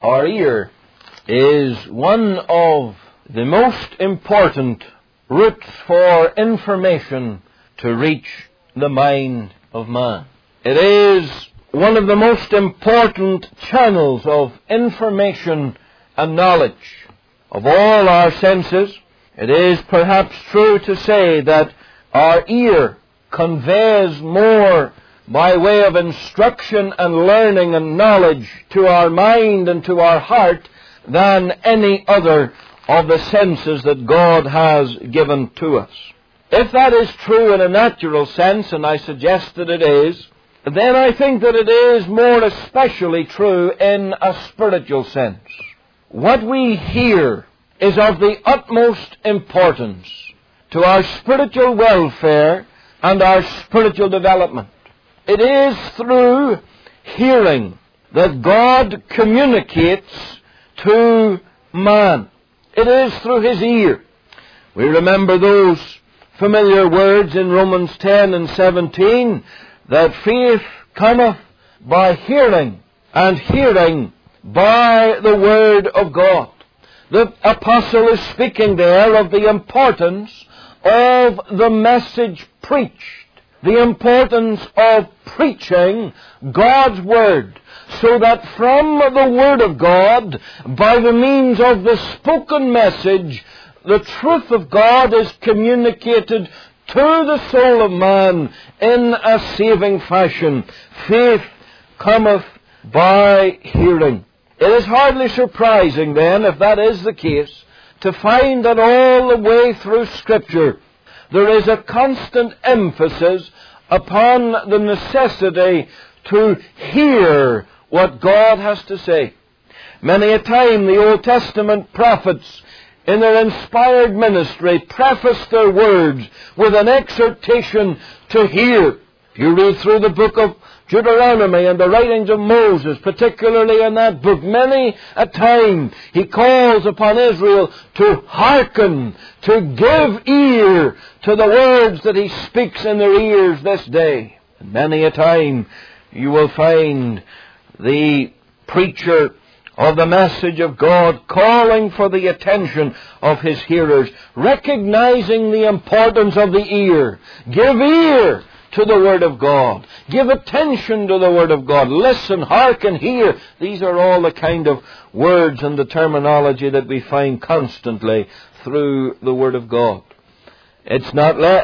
Our ear is one of the most important routes for information to reach the mind of man. It is one of the most important channels of information and knowledge. Of all our senses, it is perhaps true to say that our ear conveys more by way of instruction and learning and knowledge to our mind and to our heart than any other of the senses that God has given to us. If that is true in a natural sense, and I suggest that it is, then I think that it is more especially true in a spiritual sense. What we hear is of the utmost importance to our spiritual welfare and our spiritual development. It is through hearing that God communicates to man. It is through His ear. We remember those familiar words in Romans 10 and 17, that faith cometh by hearing, and hearing by the Word of God. The apostle is speaking there of the importance of the message preached, the importance of preaching God's Word, so that from the Word of God, by the means of the spoken message, the truth of God is communicated to the soul of man in a saving fashion. Faith cometh by hearing. It is hardly surprising then, if that is the case, to find that all the way through Scripture there is a constant emphasis upon the necessity to hear what God has to say. Many a time the Old Testament prophets, in their inspired ministry, preface their words with an exhortation to hear. If you read through the book of Deuteronomy and the writings of Moses, particularly in that book, many a time he calls upon Israel to hearken, to give ear to the words that he speaks in their ears this day. And many a time you will find the preacher of the message of God calling for the attention of his hearers, recognizing the importance of the ear. Give ear to the Word of God. Give attention to the Word of God. Listen, hearken, hear. These are all the kind of words and the terminology that we find constantly through the Word of God. It's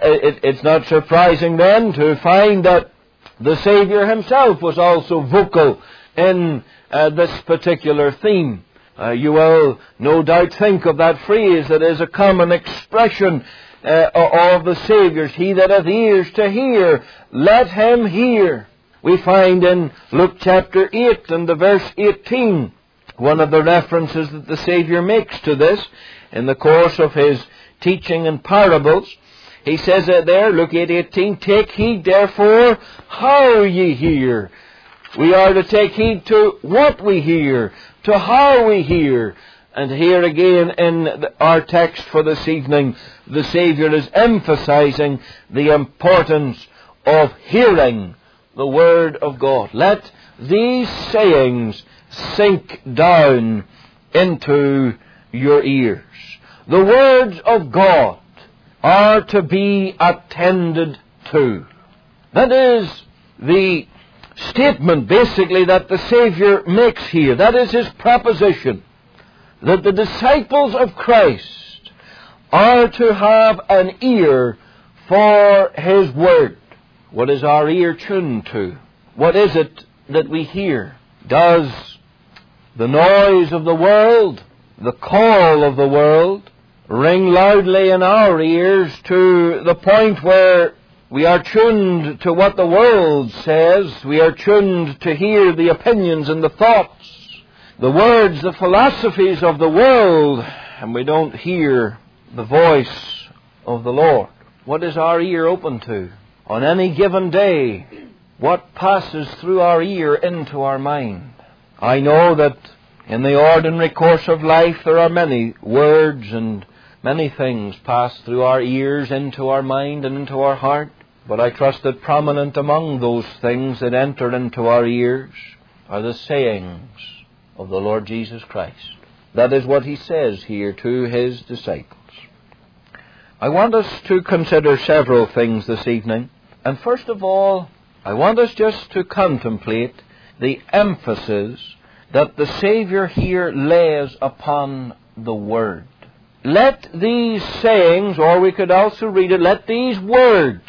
not surprising then to find that the Savior himself was also vocal in this particular theme. You will no doubt think of that phrase that is a common expression of the Saviour's. He that hath ears to hear, let him hear. We find in Luke chapter 8 and the verse 18, one of the references that the Saviour makes to this in the course of his teaching in parables. He says there, Luke 8:18, take heed therefore how ye hear. We are to take heed to what we hear, to how we hear. And here again in our text for this evening, the Saviour is emphasizing the importance of hearing the Word of God. Let these sayings sink down into your ears. The words of God are to be attended to. That is the statement basically that the Saviour makes here. That is his proposition, that the disciples of Christ are to have an ear for His Word. What is our ear tuned to? What is it that we hear? Does the noise of the world, the call of the world, ring loudly in our ears to the point where we are tuned to what the world says? We are tuned to hear the opinions and the thoughts, the words, the philosophies of the world, and we don't hear the voice of the Lord. What is our ear open to? On any given day, what passes through our ear into our mind? I know that in the ordinary course of life there are many words and many things pass through our ears into our mind and into our heart, but I trust that prominent among those things that enter into our ears are the sayings of the Lord Jesus Christ. That is what he says here to his disciples. I want us to consider several things this evening. And first of all, I want us just to contemplate the emphasis that the Savior here lays upon the Word. Let these sayings, or we could also read it, let these words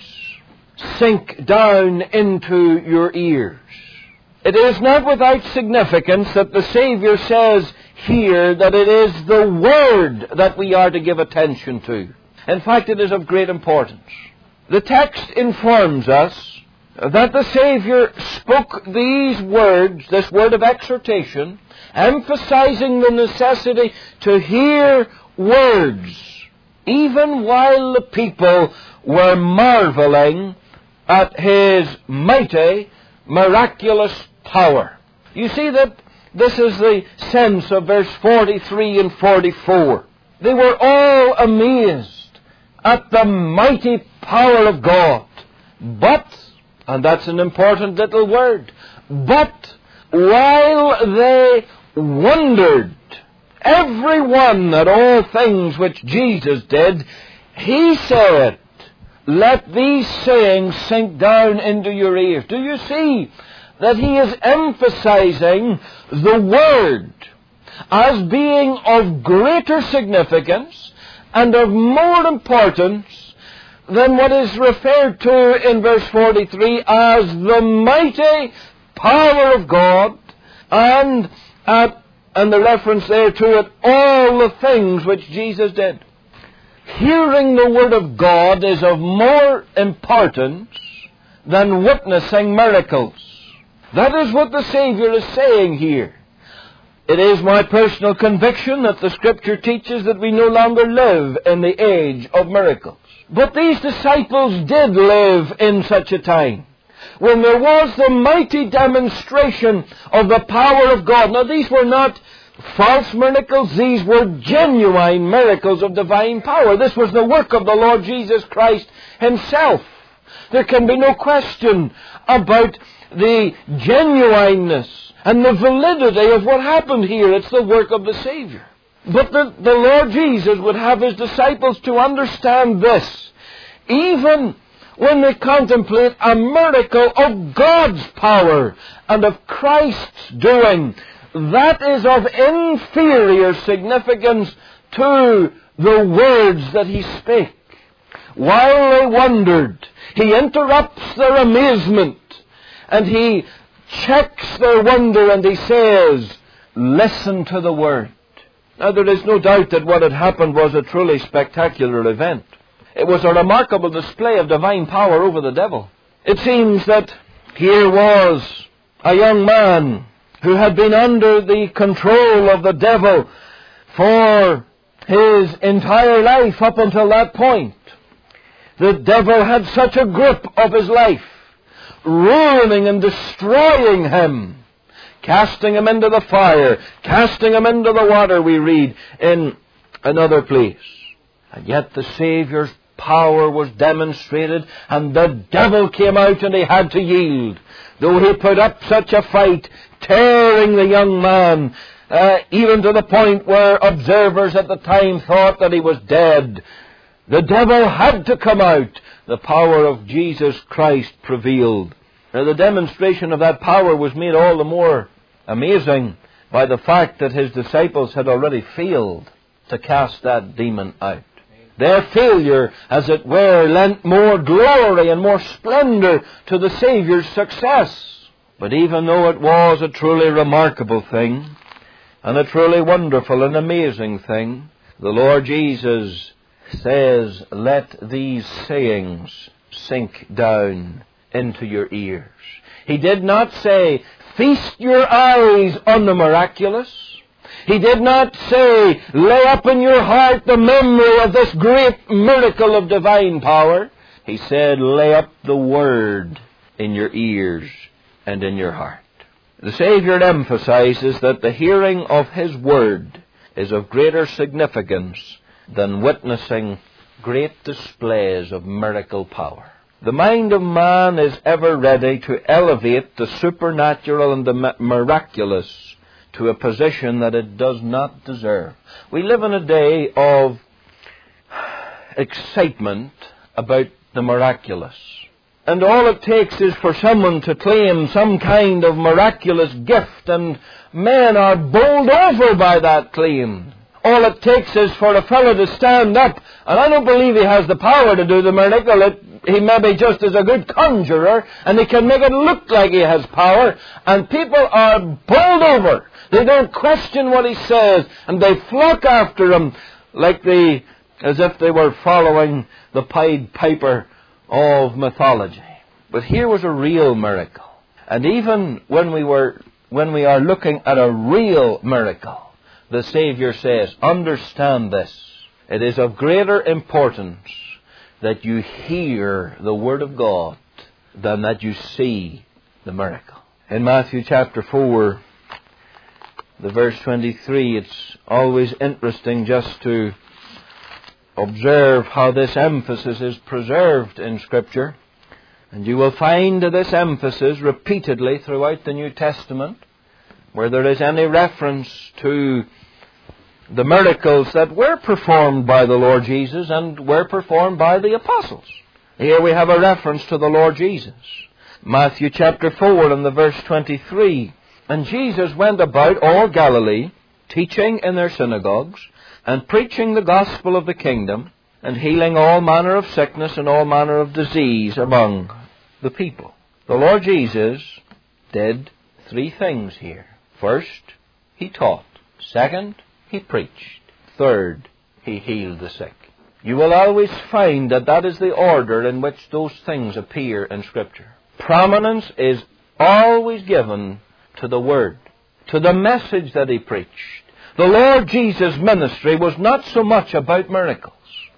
sink down into your ears. It is not without significance that the Savior says here that it is the Word that we are to give attention to. In fact, it is of great importance. The text informs us that the Savior spoke these words, this word of exhortation, emphasizing the necessity to hear words, even while the people were marveling at his mighty, miraculous power. You see that this is the sense of verse 43 and 44. They were all amazed at the mighty power of God. But, and that's an important little word, but while they wondered, every one at all things which Jesus did, he said, let these sayings sink down into your ears. Do you see that he is emphasizing the Word as being of greater significance and of more importance than what is referred to in verse 43 as the mighty power of God, and the reference there to it, all the things which Jesus did. Hearing the Word of God is of more importance than witnessing miracles. That is what the Savior is saying here. It is my personal conviction that the Scripture teaches that we no longer live in the age of miracles. But these disciples did live in such a time when there was the mighty demonstration of the power of God. Now, these were not false miracles. These were genuine miracles of divine power. This was the work of the Lord Jesus Christ himself. There can be no question about the genuineness and the validity of what happened here. It's the work of the Savior. But the Lord Jesus would have his disciples to understand this. Even when they contemplate a miracle of God's power and of Christ's doing, that is of inferior significance to the words that he spake. While they wondered, he interrupts their amazement and he checks their wonder and he says, listen to the Word. Now, there is no doubt that what had happened was a truly spectacular event. It was a remarkable display of divine power over the devil. It seems that here was a young man who had been under the control of the devil for his entire life up until that point. The devil had such a grip of his life, ruining and destroying him, casting him into the fire, casting him into the water, we read in another place. And yet the Savior's power was demonstrated, and the devil came out and he had to yield. Though he put up such a fight, tearing the young man, even to the point where observers at the time thought that he was dead, the devil had to come out. The power of Jesus Christ prevailed. Now, the demonstration of that power was made all the more amazing by the fact that his disciples had already failed to cast that demon out. Their failure, as it were, lent more glory and more splendor to the Savior's success. But even though it was a truly remarkable thing, and a truly wonderful and amazing thing, the Lord Jesus says, let these sayings sink down into your ears. He did not say, feast your eyes on the miraculous. He did not say, lay up in your heart the memory of this great miracle of divine power. He said, lay up the Word in your ears and in your heart. The Savior emphasizes that the hearing of His Word is of greater significance than witnessing great displays of miracle power. The mind of man is ever ready to elevate the supernatural and the miraculous to a position that it does not deserve. We live in a day of excitement about the miraculous. And all it takes is for someone to claim some kind of miraculous gift, and men are bowled over by that claim. All it takes is for a fellow to stand up, and I don't believe he has the power to do the miracle. He maybe just is a good conjurer, and he can make it look like he has power, and people are bowled over. They don't question what he says, and they flock after him as if they were following the Pied Piper of mythology. But here was a real miracle. And even when we are looking at a real miracle, the Savior says, understand this. It is of greater importance that you hear the Word of God than that you see the miracle. In Matthew chapter 4, the verse 23, it's always interesting just to observe how this emphasis is preserved in Scripture. And you will find this emphasis repeatedly throughout the New Testament, where there is any reference to the miracles that were performed by the Lord Jesus and were performed by the apostles. Here we have a reference to the Lord Jesus. Matthew chapter 4 and the verse 23. And Jesus went about all Galilee, teaching in their synagogues, and preaching the gospel of the kingdom, and healing all manner of sickness and all manner of disease among the people. The Lord Jesus did three things here. First, He taught. Second, He preached. Third, He healed the sick. You will always find that is the order in which those things appear in Scripture. Prominence is always given to the Word, to the message that He preached. The Lord Jesus' ministry was not so much about miracles.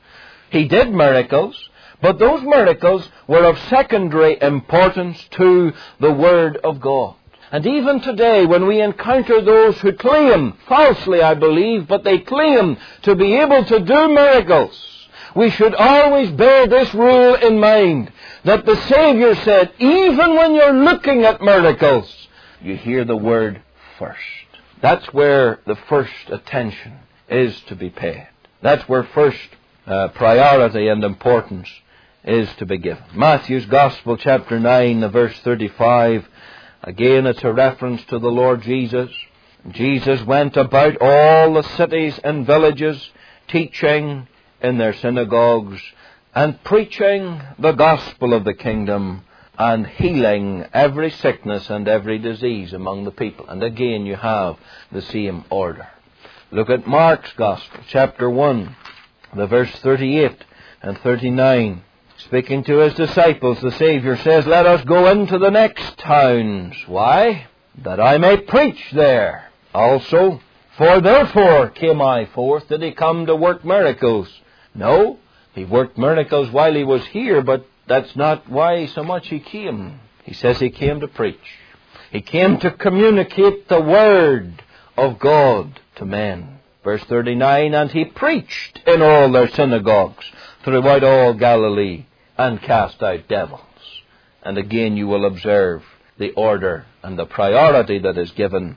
He did miracles, but those miracles were of secondary importance to the Word of God. And even today, when we encounter those who claim, falsely I believe, but they claim to be able to do miracles, we should always bear this rule in mind, that the Savior said, even when you're looking at miracles, you hear the Word first. That's where the first attention is to be paid. That's where first priority and importance is to be given. Matthew's Gospel, chapter 9, verse 35. Again, it's a reference to the Lord Jesus. Jesus went about all the cities and villages, teaching in their synagogues, and preaching the gospel of the kingdom, and healing every sickness and every disease among the people. And again, you have the same order. Look at Mark's Gospel, chapter 1, the verse 38 and 39. Speaking to His disciples, the Savior says, let us go into the next towns. Why? That I may preach there also. For therefore came I forth. Did He come to work miracles? No. He worked miracles while He was here, but that's not why so much He came. He says He came to preach. He came to communicate the Word of God to men. Verse 39, and He preached in all their synagogues throughout all Galilee, and cast out devils. And again you will observe the order and the priority that is given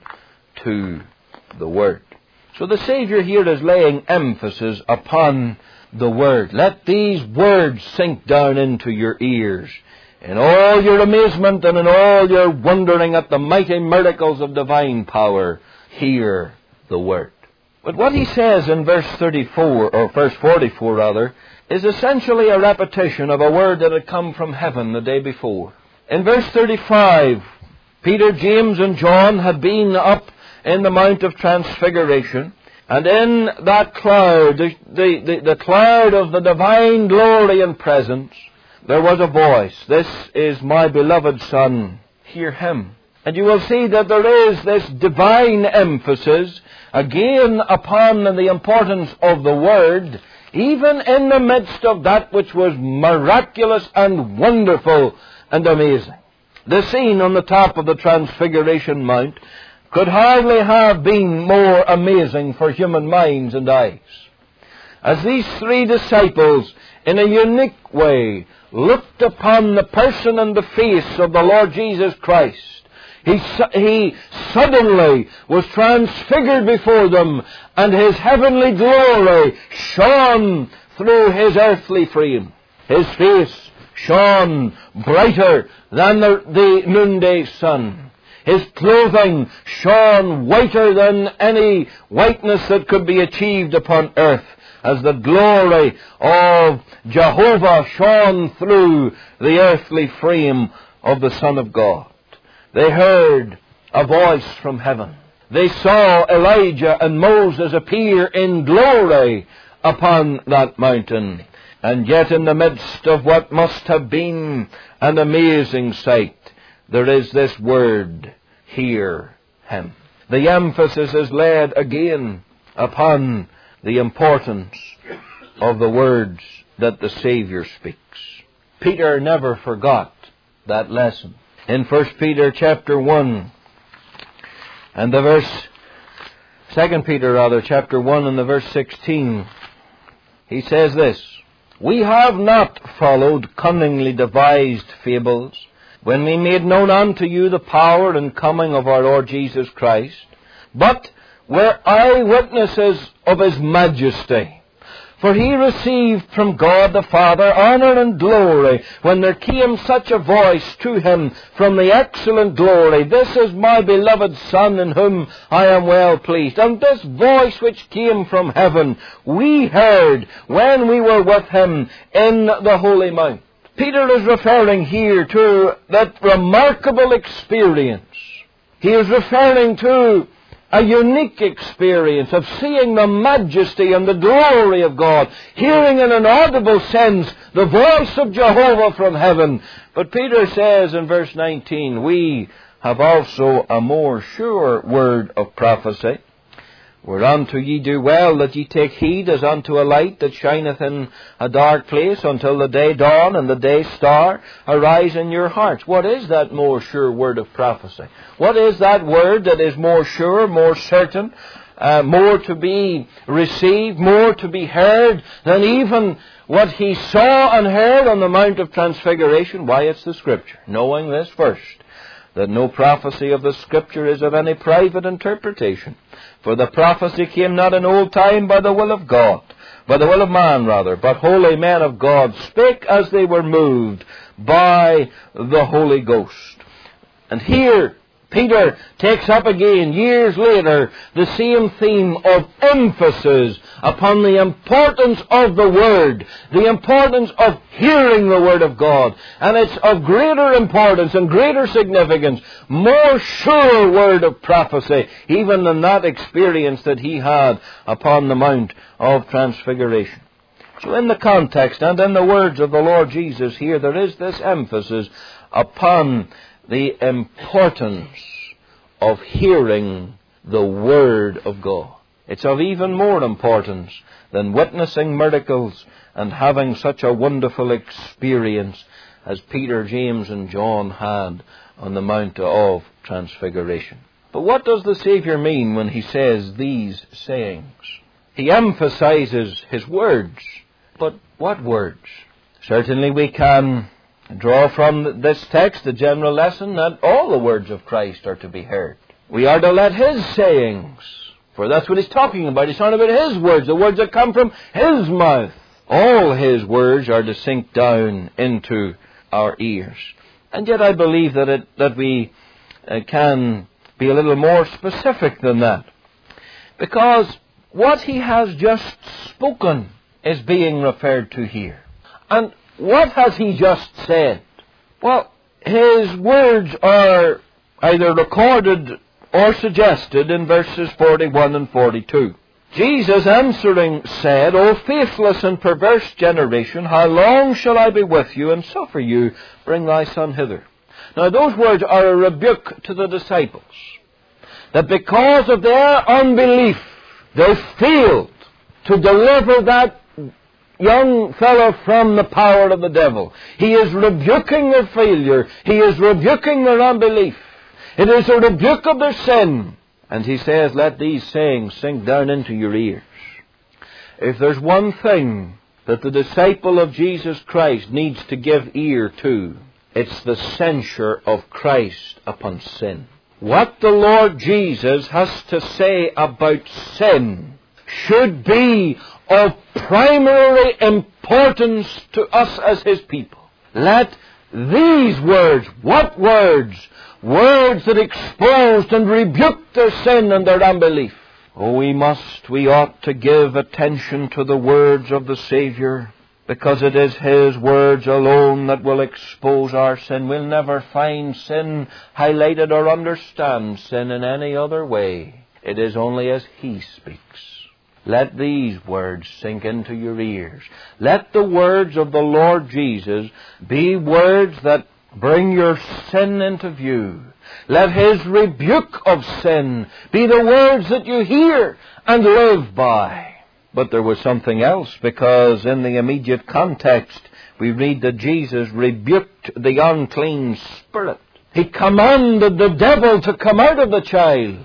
to the Word. So the Savior here is laying emphasis upon the Word. Let these words sink down into your ears. In all your amazement and in all your wondering at the mighty miracles of divine power, hear the Word. But what He says in verse 34, or verse 44 rather, is essentially a repetition of a word that had come from heaven the day before. In verse 35, Peter, James, and John had been up in the Mount of Transfiguration, and in that cloud, the cloud of the divine glory and presence, there was a voice. This is my beloved Son, hear Him. And you will see that there is this divine emphasis again upon the importance of the Word, even in the midst of that which was miraculous and wonderful and amazing. The scene on the top of the Transfiguration Mount could hardly have been more amazing for human minds and eyes. As these three disciples, in a unique way, looked upon the person and the face of the Lord Jesus Christ, He suddenly was transfigured before them, and his heavenly glory shone through his earthly frame. His face shone brighter than the noonday sun. His clothing shone whiter than any whiteness that could be achieved upon earth, as the glory of Jehovah shone through the earthly frame of the Son of God. They heard a voice from heaven. They saw Elijah and Moses appear in glory upon that mountain. And yet in the midst of what must have been an amazing sight, there is this word, hear him. The emphasis is laid again upon the importance of the words that the Savior speaks. Peter never forgot that lesson. In 1 Peter chapter 1 and the verse, 2 Peter chapter 1 and the verse 16, he says this, "We have not followed cunningly devised fables, when we made known unto you the power and coming of our Lord Jesus Christ, but were eyewitnesses of his majesty. For he received from God the Father honor and glory, when there came such a voice to him from the excellent glory, This is my beloved Son, in whom I am well pleased. And this voice which came from heaven, we heard when we were with him in the Holy Mount." Peter is referring here to that remarkable experience. He is referring to a unique experience of seeing the majesty and the glory of God, hearing in an audible sense the voice of Jehovah from heaven. But Peter says in verse 19, "We have also a more sure word of prophecy, whereunto ye do well that ye take heed as unto a light that shineth in a dark place until the day dawn and the day star arise in your hearts." What is that more sure word of prophecy? What is that word that is more sure, more certain, more to be received, more to be heard than even what he saw and heard on the Mount of Transfiguration? Why, it's the Scripture. Knowing this first, that no prophecy of the Scripture is of any private interpretation. For the prophecy came not in old time by the will of God, by the will of man rather, but holy men of God spake as they were moved by the Holy Ghost. And here Peter takes up again, years later, the same theme of emphasis upon the importance of the Word, the importance of hearing the Word of God. And it's of greater importance and greater significance, more sure word of prophecy, even than that experience that he had upon the Mount of Transfiguration. So in the context and in the words of the Lord Jesus here, there is this emphasis upon the importance of hearing the Word of God. It's of even more importance than witnessing miracles and having such a wonderful experience as Peter, James, and John had on the Mount of Transfiguration. But what does the Savior mean when he says these sayings? He emphasizes his words. But what words? Certainly we can draw from this text the general lesson that all the words of Christ are to be heard. We are to let his sayings, for that's what he's talking about. He's talking about his words, the words that come from his mouth. All his words are to sink down into our ears. And yet I believe that we can be a little more specific than that. Because what he has just spoken is being referred to here. And what has he just said? Well, his words are either recorded or suggested in verses 41 and 42. Jesus answering said, O faithless and perverse generation, how long shall I be with you and suffer you? Bring thy son hither. Now those words are a rebuke to the disciples, that because of their unbelief, they failed to deliver that young fellow from the power of the devil. He is rebuking their failure. He is rebuking their unbelief. It is a rebuke of their sin. And he says, let these sayings sink down into your ears. If there's one thing that the disciple of Jesus Christ needs to give ear to, it's the censure of Christ upon sin. what the Lord Jesus has to say about sin should be of primary importance to us as His people. Let these words, what words? Words that exposed and rebuked their sin and their unbelief. Oh, we ought to give attention to the words of the Savior, because it is His words alone that will expose our sin. We'll never find sin highlighted or understand sin in any other way. It is only as He speaks. Let these words sink into your ears. Let the words of the Lord Jesus be words that bring your sin into view. Let His rebuke of sin be the words that you hear and live by. But there was something else, because in the immediate context we read that Jesus rebuked the unclean spirit. He commanded the devil to come out of the child.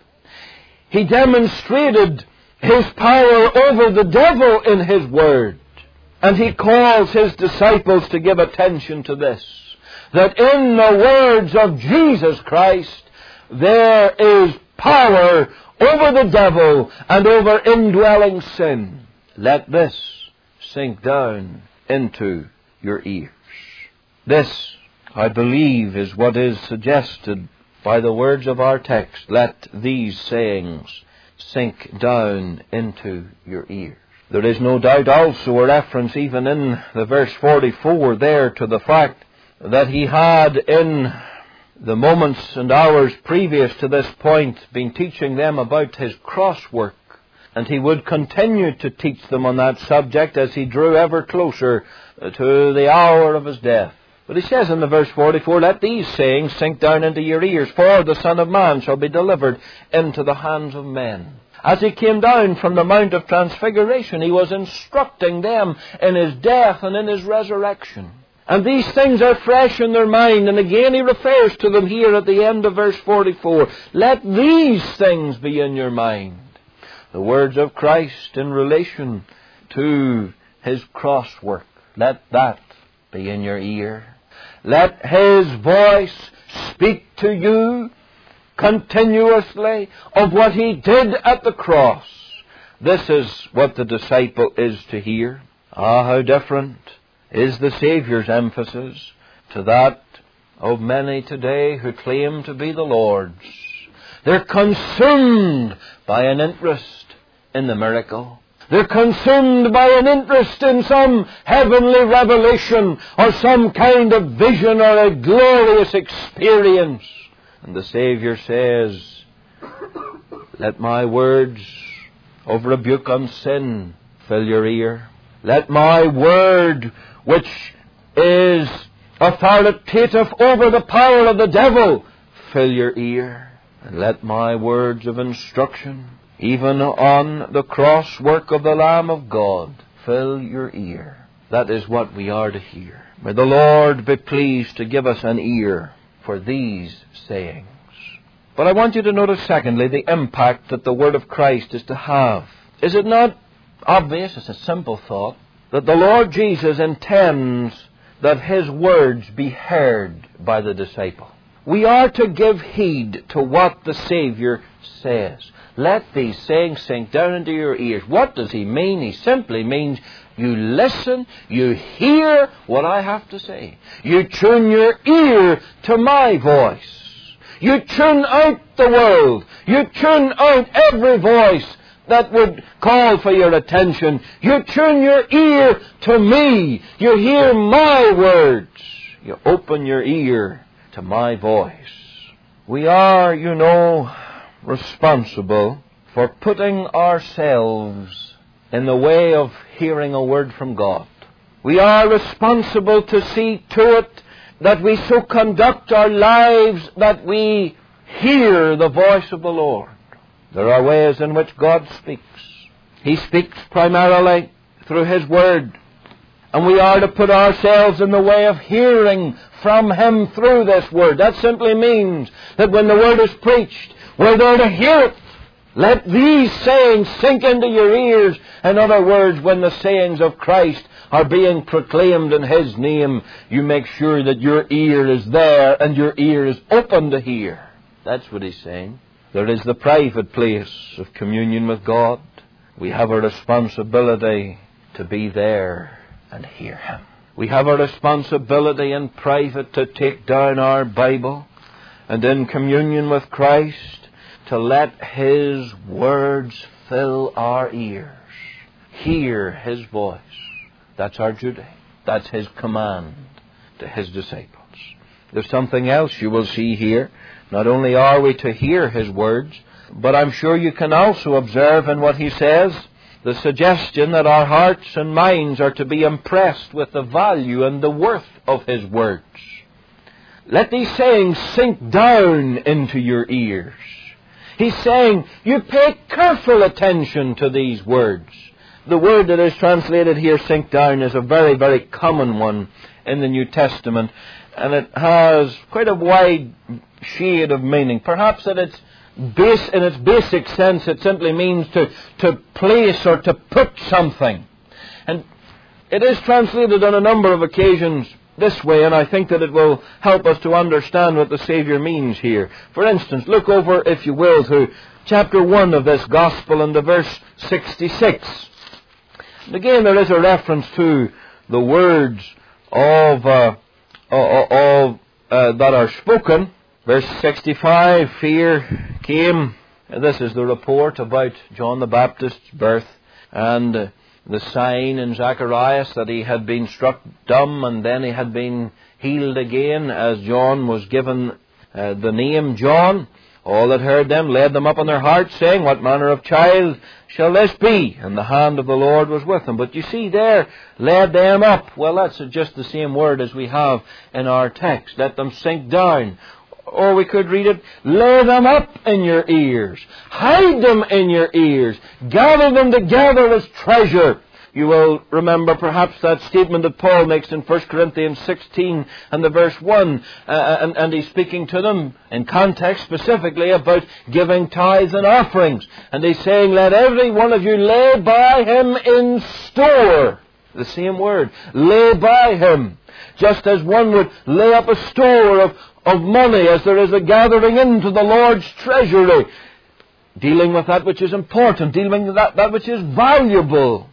He demonstrated His power over the devil in His word. And He calls His disciples to give attention to this, that in the words of Jesus Christ there is power over the devil and over indwelling sin. Let this sink down into your ears. This, I believe, is what is suggested by the words of our text. Let these sayings sink down into your ears. There is no doubt also a reference even in the verse 44 there to the fact that He had in the moments and hours previous to this point been teaching them about His cross work, and He would continue to teach them on that subject as He drew ever closer to the hour of His death. But He says in the verse 44, let these sayings sink down into your ears, for the Son of Man shall be delivered into the hands of men. As He came down from the Mount of Transfiguration, He was instructing them in His death and in His resurrection. And these things are fresh in their mind, and again He refers to them here at the end of verse 44. Let these things be in your mind. The words of Christ in relation to His cross work, let that be in your ear. Let His voice speak to you continuously of what He did at the cross. This is what the disciple is to hear. Ah, how different is the Saviour's emphasis to that of many today who claim to be the Lord's. They're consumed by an interest in the miracle. They're consumed by an interest in some heavenly revelation or some kind of vision or a glorious experience. And the Saviour says, let my words of rebuke on sin fill your ear. Let my word, which is authoritative over the power of the devil, fill your ear. And let my words of instruction, even on the cross work of the Lamb of God, fill your ear. That is what we are to hear. May the Lord be pleased to give us an ear for these sayings. But I want you to notice, secondly, the impact that the Word of Christ is to have. Is it not obvious, it's a simple thought, that the Lord Jesus intends that His words be heard by the disciple? We are to give heed to what the Savior says. Let these sayings sink down into your ears. What does He mean? He simply means you listen, you hear what I have to say. You tune your ear to my voice. You tune out the world. You tune out every voice that would call for your attention. You tune your ear to me. You hear my words. You open your ear to my voice. We are, responsible for putting ourselves in the way of hearing a word from God. We are responsible to see to it that we so conduct our lives that we hear the voice of the Lord. There are ways in which God speaks. He speaks primarily through His Word. And we are to put ourselves in the way of hearing from Him through this Word. That simply means that when the Word is preached, we're there to hear it. Let these sayings sink into your ears. In other words, when the sayings of Christ are being proclaimed in His name, you make sure that your ear is there and your ear is open to hear. That's what he's saying. There is the private place of communion with God. We have a responsibility to be there and hear Him. We have a responsibility in private to take down our Bible and in communion with Christ to let His words fill our ears. Hear His voice. That's our duty. That's His command to His disciples. There's something else you will see here. Not only are we to hear His words, but I'm sure you can also observe in what He says the suggestion that our hearts and minds are to be impressed with the value and the worth of His words. Let these sayings sink down into your ears. He's saying, you pay careful attention to these words. The word that is translated here, sink down, is a very, very common one in the New Testament, and it has quite a wide shade of meaning. Perhaps in its basic sense, it simply means to place or to put something. And it is translated on a number of occasions this way, and I think that it will help us to understand what the Savior means here. For instance, look over, if you will, to chapter 1 of this Gospel and to verse 66. And again, there is a reference to the words that are spoken. Verse 65, fear came. And this is the report about John the Baptist's birth and the sign in Zacharias that he had been struck dumb and then he had been healed again as John was given the name John. All that heard them laid them up on their hearts, saying, what manner of child shall this be? And the hand of the Lord was with him. But you see there, laid them up. Well, that's just the same word as we have in our text. Let them sink down. Or we could read it, lay them up in your ears. Hide them in your ears. Gather them together as treasure. You will remember perhaps that statement that Paul makes in 1 Corinthians 16 and the verse 1. And he's speaking to them in context specifically about giving tithes and offerings. And he's saying, let every one of you lay by him in store. The same word, lay by him. Just as one would lay up a store of money as there is a gathering into the Lord's treasury. Dealing with that which is important, dealing with that which is valuable.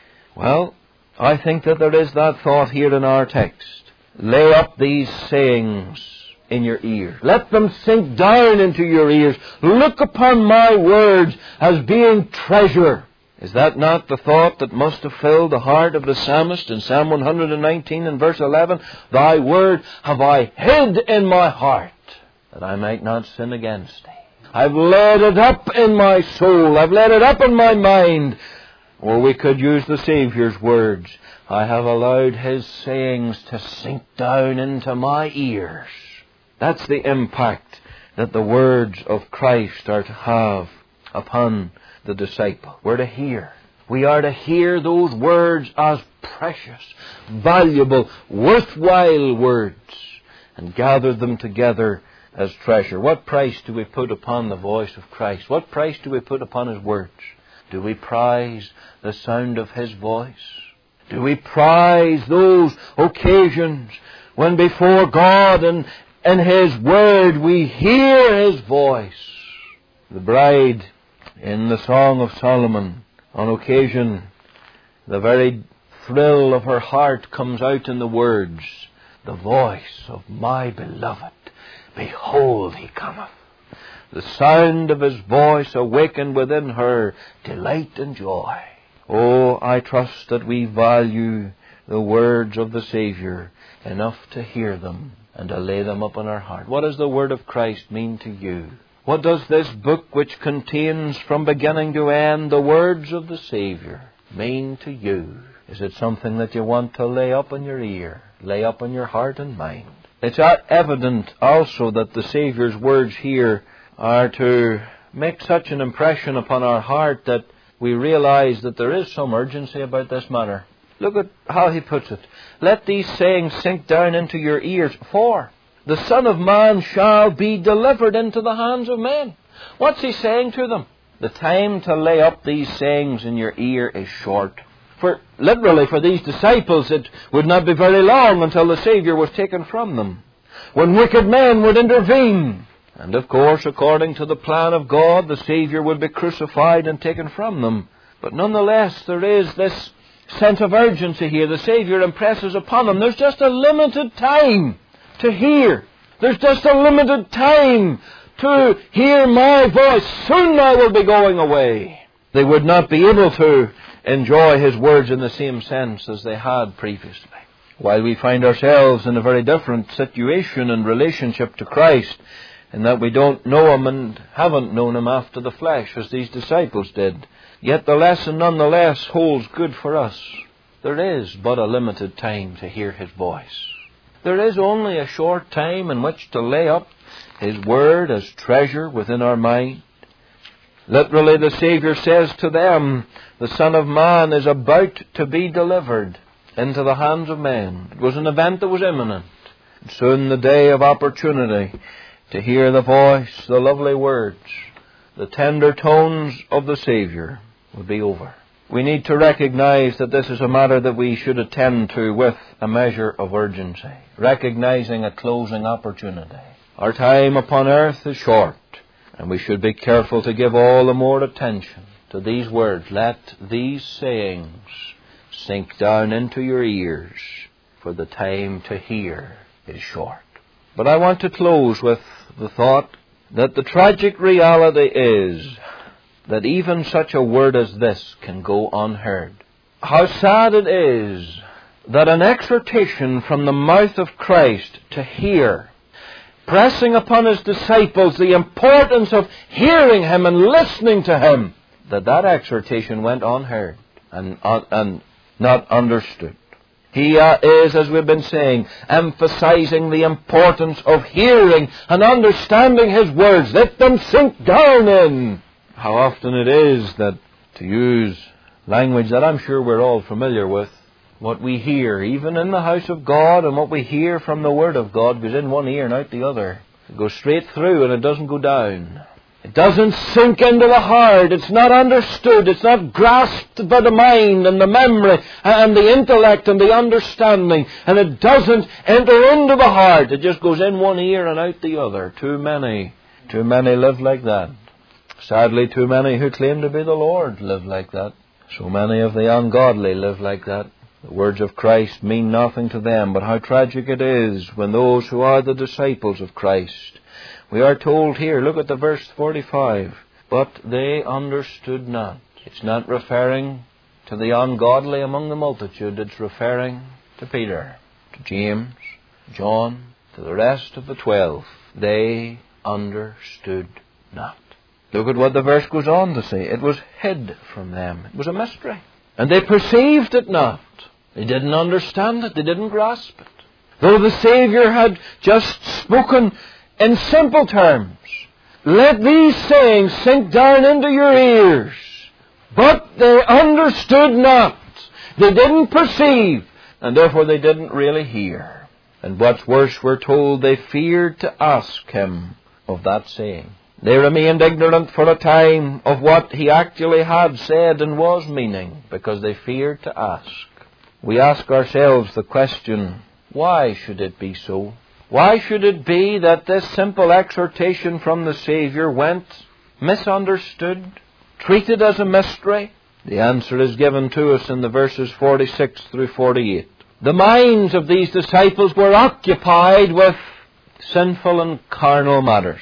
Well, I think that there is that thought here in our text. Lay up these sayings in your ear. Let them sink down into your ears. Look upon my words as being treasure. Is that not the thought that must have filled the heart of the psalmist in Psalm 119 and verse 11? Thy word have I hid in my heart, that I might not sin against thee. I've laid it up in my soul. I've laid it up in my mind. Or we could use the Saviour's words. I have allowed His sayings to sink down into my ears. That's the impact that the words of Christ are to have upon the disciple. We're to hear. We are to hear those words as precious, valuable, worthwhile words and gather them together as treasure. What price do we put upon the voice of Christ? What price do we put upon His words? Do we prize the sound of His voice? Do we prize those occasions when before God and in His Word we hear His voice? The bride in the Song of Solomon, on occasion, the very thrill of her heart comes out in the words, the voice of my beloved, behold, He cometh. The sound of His voice awakened within her delight and joy. Oh, I trust that we value the words of the Saviour enough to hear them and to lay them up in our heart. What does the Word of Christ mean to you? What does this book, which contains from beginning to end the words of the Saviour, mean to you? Is it something that you want to lay up in your ear, lay up in your heart and mind? It's evident also that the Saviour's words here are to make such an impression upon our heart that we realize that there is some urgency about this matter. Look at how he puts it. Let these sayings sink down into your ears, for the Son of Man shall be delivered into the hands of men. What's he saying to them? The time to lay up these sayings in your ear is short. Literally, for these disciples, it would not be very long until the Saviour was taken from them. When wicked men would intervene And of course, according to the plan of God, the Savior would be crucified and taken from them. But nonetheless, there is this sense of urgency here. The Savior impresses upon them, there's just a limited time to hear. There's just a limited time to hear my voice. Soon I will be going away. They would not be able to enjoy His words in the same sense as they had previously. While we find ourselves in a very different situation in relationship to Christ, in that we don't know Him and haven't known Him after the flesh as these disciples did, yet the lesson nonetheless holds good for us. There is but a limited time to hear His voice. There is only a short time in which to lay up His Word as treasure within our mind. Literally, the Savior says to them, the Son of Man is about to be delivered into the hands of men. It was an event that was imminent. And soon the day of opportunity to hear the voice, the lovely words, the tender tones of the Savior would be over. We need to recognize that this is a matter that we should attend to with a measure of urgency, recognizing a closing opportunity. Our time upon earth is short, and we should be careful to give all the more attention to these words. Let these sayings sink down into your ears, for the time to hear is short. But I want to close with the thought that the tragic reality is that even such a word as this can go unheard. How sad it is that an exhortation from the mouth of Christ to hear, pressing upon His disciples the importance of hearing Him and listening to Him, that exhortation went unheard and not understood. He is, as we've been saying, emphasizing the importance of hearing and understanding His words. Let them sink down in. How often it is that, to use language that I'm sure we're all familiar with, what we hear, even in the house of God, and what we hear from the Word of God goes in one ear and out the other. It goes straight through and it doesn't go down. It doesn't sink into the heart. It's not understood. It's not grasped by the mind and the memory and the intellect and the understanding. And it doesn't enter into the heart. It just goes in one ear and out the other. Too many live like that. Sadly, too many who claim to be the Lord live like that. So many of the ungodly live like that. The words of Christ mean nothing to them, but how tragic it is when those who are the disciples of Christ, we are told here, look at the verse 45, but they understood not. It's not referring to the ungodly among the multitude, it's referring to Peter, to James, John, to the rest of the 12. They understood not. Look at what the verse goes on to say. It was hid from them. It was a mystery. And they perceived it not. They didn't understand it. They didn't grasp it. Though the Savior had just spoken in simple terms, let these sayings sink down into your ears. But they understood not. They didn't perceive, and therefore they didn't really hear. And what's worse, we're told they feared to ask Him of that saying. They remained ignorant for a time of what He actually had said and was meaning, because they feared to ask. We ask ourselves the question, why should it be so? Why should it be that this simple exhortation from the Savior went misunderstood, treated as a mystery? The answer is given to us in the verses 46 through 48. The minds of these disciples were occupied with sinful and carnal matters.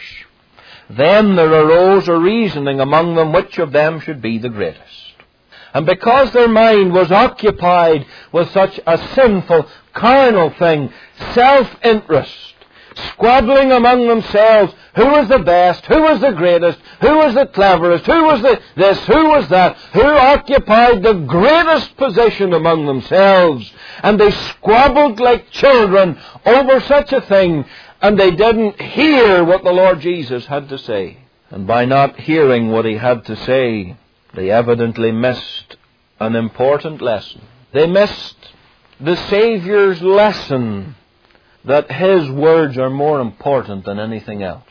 Then there arose a reasoning among them which of them should be the greatest. And because their mind was occupied with such a sinful, carnal thing, self-interest, squabbling among themselves, who was the best, who was the greatest, who was the cleverest, who was this, who was that, who occupied the greatest position among themselves, and they squabbled like children over such a thing, and they didn't hear what the Lord Jesus had to say. And by not hearing what He had to say, they evidently missed an important lesson. They missed the Savior's lesson that His words are more important than anything else.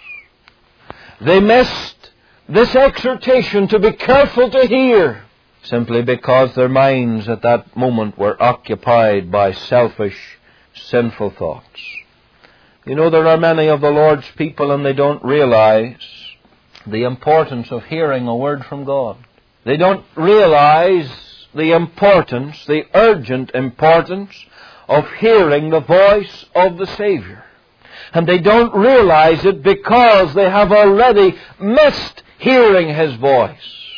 They missed this exhortation to be careful to hear, simply because their minds at that moment were occupied by selfish, sinful thoughts. You know, there are many of the Lord's people, and they don't realize the importance of hearing a word from God. They don't realize the importance, the urgent importance of hearing the voice of the Savior. And they don't realize it because they have already missed hearing His voice.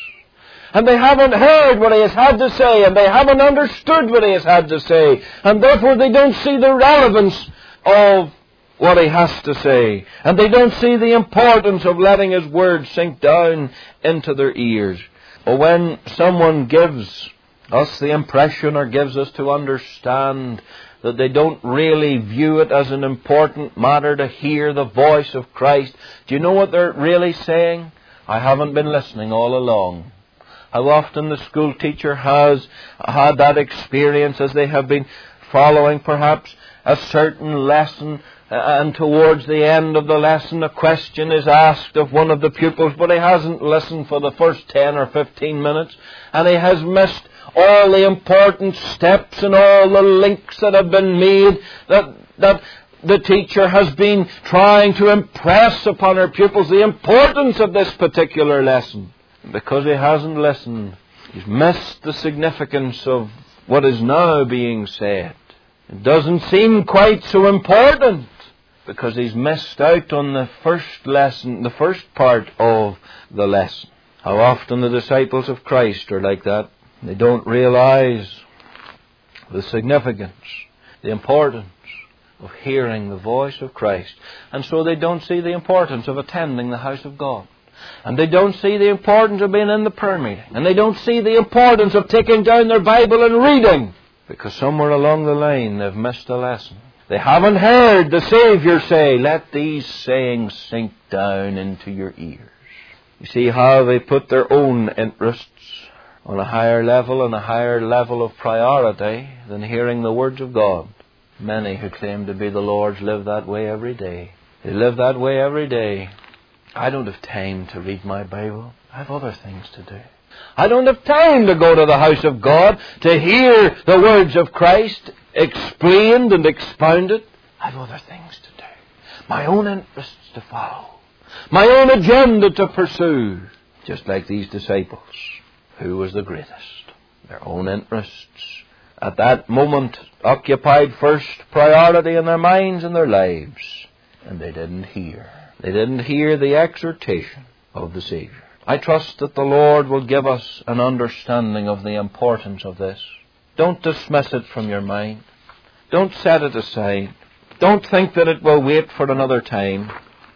And they haven't heard what He has had to say, and they haven't understood what He has had to say, and therefore they don't see the relevance of what He has to say, and they don't see the importance of letting His word sink down into their ears. But when someone gives us the impression or gives us to understand that they don't really view it as an important matter to hear the voice of Christ, do you know what they're really saying? I haven't been listening all along. How often the school teacher has had that experience as they have been following perhaps a certain lesson, and towards the end of the lesson a question is asked of one of the pupils, but he hasn't listened for the first 10 or 15 minutes, and he has missed all the important steps and all the links that have been made that the teacher has been trying to impress upon her pupils the importance of this particular lesson. Because he hasn't listened, he's missed the significance of what is now being said. It doesn't seem quite so important because he's missed out on the first lesson, the first part of the lesson. How often the disciples of Christ are like that. They don't realize the significance, the importance of hearing the voice of Christ. And so they don't see the importance of attending the house of God. And they don't see the importance of being in the prayer meeting. And they don't see the importance of taking down their Bible and reading. Because somewhere along the line they've missed a lesson. They haven't heard the Savior say, let these sayings sink down into your ears. You see how they put their own interests on a higher level and a higher level of priority than hearing the words of God. Many who claim to be the Lord's live that way every day. They live that way every day. I don't have time to read my Bible. I have other things to do. I don't have time to go to the house of God to hear the words of Christ explained and expounded. I have other things to do. My own interests to follow. My own agenda to pursue. Just like these disciples. Who was the greatest? Their own interests at that moment occupied first priority in their minds and their lives. And they didn't hear. They didn't hear the exhortation of the Savior. I trust that the Lord will give us an understanding of the importance of this. Don't dismiss it from your mind. Don't set it aside. Don't think that it will wait for another time.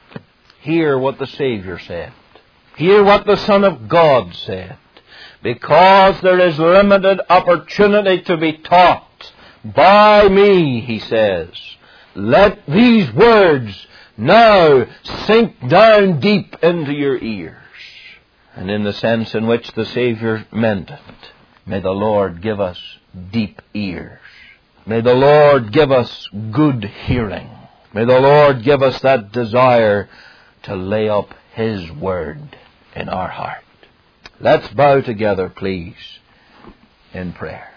Hear what the Savior said. Hear what the Son of God said. Because there is limited opportunity to be taught by me, he says. Let these words now sink down deep into your ears. And in the sense in which the Savior meant it, may the Lord give us deep ears. May the Lord give us good hearing. May the Lord give us that desire to lay up His word in our heart. Let's bow together, please, in prayer.